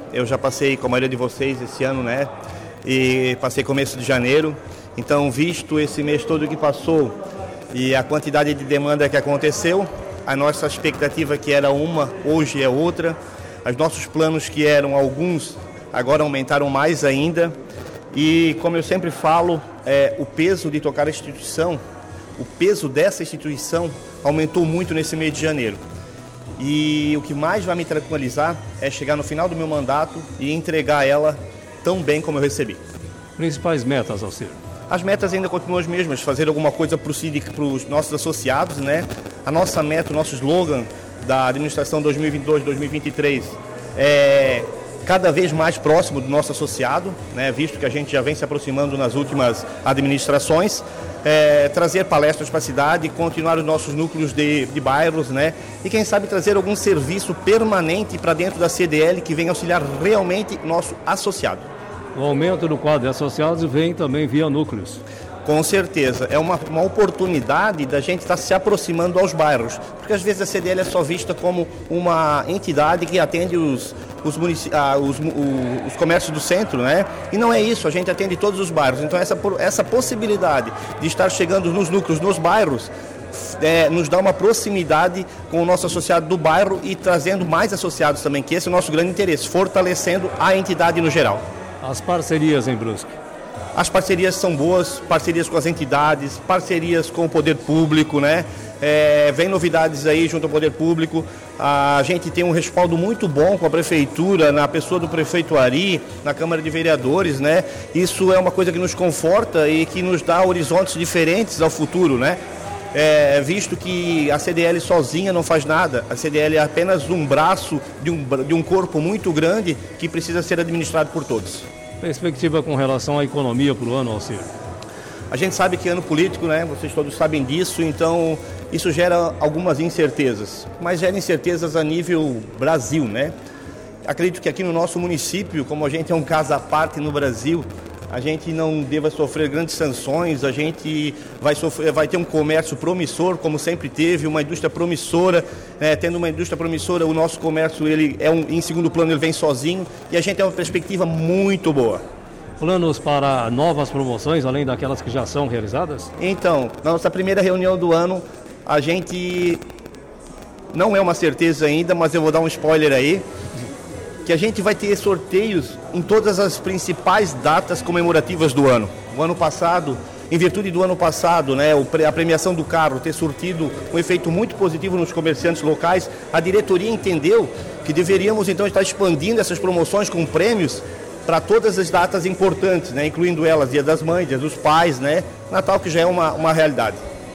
Eu já passei com a maioria de vocês esse ano, né? E passei começo de janeiro. Então, visto esse mês todo que passou e a quantidade de demanda que aconteceu, a nossa expectativa que era uma, hoje é outra. Os nossos planos que eram alguns, agora aumentaram mais ainda. E, como eu sempre falo, o peso de tocar a instituição, o peso dessa instituição aumentou muito nesse mês de janeiro. E o que mais vai me tranquilizar é chegar no final do meu mandato e entregar ela tão bem como eu recebi. Principais metas, Alcir? As metas ainda continuam as mesmas, fazer alguma coisa para os nossos associados, né? A nossa meta, o nosso slogan da administração 2022-2023 é cada vez mais próximo do nosso associado, né? Visto que a gente já vem se aproximando nas últimas administrações, trazer palestras para a cidade, continuar os nossos núcleos de bairros, né? E quem sabe trazer algum serviço permanente para dentro da CDL que venha auxiliar realmente nosso associado. O aumento do quadro de associados vem também via núcleos. Com certeza, é uma oportunidade da gente estar se aproximando aos bairros, porque às vezes a CDL é só vista como uma entidade que atende os comércios do centro, né? E não é isso, a gente atende todos os bairros. Então essa possibilidade de estar chegando nos núcleos, nos bairros, nos dá uma proximidade com o nosso associado do bairro e trazendo mais associados também, que esse é o nosso grande interesse, fortalecendo a entidade no geral. As parcerias em Brusque? As parcerias são boas, parcerias com as entidades, parcerias com o poder público, né? Vem novidades aí junto ao poder público. A gente tem um respaldo muito bom com a prefeitura, na pessoa do prefeito Ari, na Câmara de Vereadores, né? Isso é uma coisa que nos conforta e que nos dá horizontes diferentes ao futuro, né? Visto que a CDL sozinha não faz nada, a CDL é apenas um braço de um corpo muito grande que precisa ser administrado por todos. Perspectiva com relação à economia para o ano, Alcir? A gente sabe que é ano político, né? Vocês todos sabem disso, então isso gera algumas incertezas, mas gera incertezas a nível Brasil, né? Acredito que aqui no nosso município, como a gente é um caso à parte no Brasil, a gente não deva sofrer grandes sanções, a gente vai ter um comércio promissor, como sempre teve, uma indústria promissora, tendo uma indústria promissora, o nosso comércio ele em segundo plano, ele vem sozinho e a gente tem uma perspectiva muito boa. Planos para novas promoções, além daquelas que já são realizadas? Então, na nossa primeira reunião do ano, a gente não é uma certeza ainda, mas eu vou dar um spoiler aí, que a gente vai ter sorteios em todas as principais datas comemorativas do ano. O ano passado, em virtude do ano passado, né, a premiação do carro ter surtido um efeito muito positivo nos comerciantes locais, a diretoria entendeu que deveríamos então estar expandindo essas promoções com prêmios para todas as datas importantes, né, incluindo elas Dia das Mães, Dia dos Pais, né, Natal, que já é uma realidade.